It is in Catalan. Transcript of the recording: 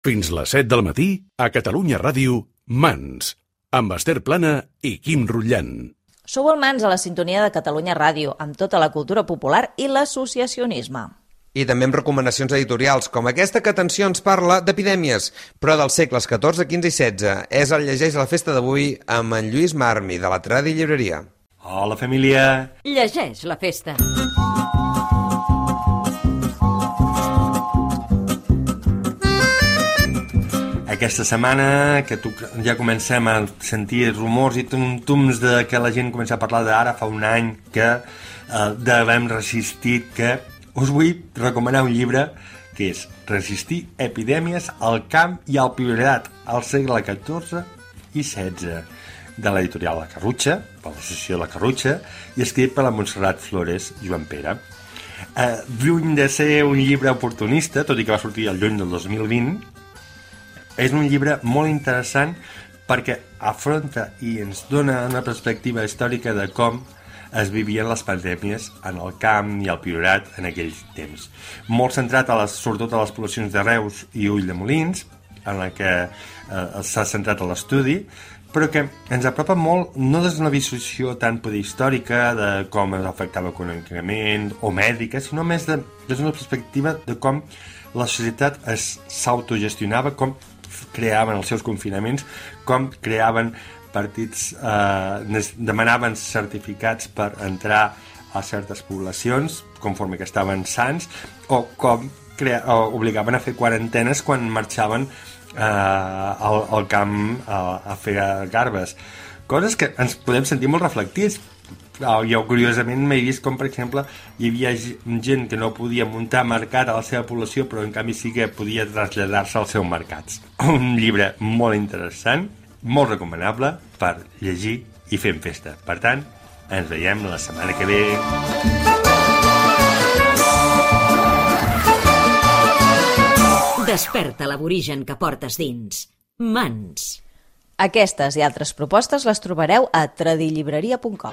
Fins les 7 del matí, a Catalunya Ràdio, Mans, amb Esther Plana i Quim Rutllant. Sou al Mans a la sintonia de Catalunya Ràdio, amb tota la cultura popular i l'associacionisme. I també amb recomanacions editorials, com aquesta que, atenció, ens parla d'epidèmies, però dels segles XIV, XV i XVI. És el Llegeix a la festa d'avui amb en Lluís Marmi, de la Tradi Llibreria. Hola, família! Llegeix la festa. Aquesta setmana que ja comencem a sentir rumors i tum-tums de que la gent comença a parlar d'ara fa un any que devem resistir, que us vull recomanar un llibre que és Resistir epidèmies al camp i al Priorat al segle XIV i XVI, de l'editorial La Carrutxa, per l'associació La Carrutxa, i escrit per la Montserrat Flores Joan Pere. Lluny de ser un llibre oportunista, tot i que va sortir al juny del 2020, és un llibre molt interessant perquè afronta i ens dona una perspectiva històrica de com es vivien les pandèmies en el camp i al Priorat en aquells temps. Molt centrat sobretot a les poblacions de Reus i Ulldemolins, en la que s'ha centrat a l'estudi, però que ens apropa molt, no des d'una visió tan històrica de com es afectava econòmicament o mèdica, sinó més des d'una perspectiva de com la societat s'autogestionava, com creaven els seus confinaments, com creaven partits, demanaven certificats per entrar a certes poblacions conforme que estaven sans, o com obligaven a fer quarantenes quan marxaven al camp a fer garbes. Coses que ens podem sentir molt reflectits. Jo, curiosament, m'he vist com, per exemple, hi havia gent que no podia muntar mercat a la seva població, però en canvi sí que podia traslladar-se als seus mercats. Un llibre molt interessant, molt recomanable per llegir i fer festa. Per tant, ens veiem la setmana que ve. Desperta l'aborigen que portes dins. Mans. Aquestes i altres propostes les trobareu a tradillibreria.com.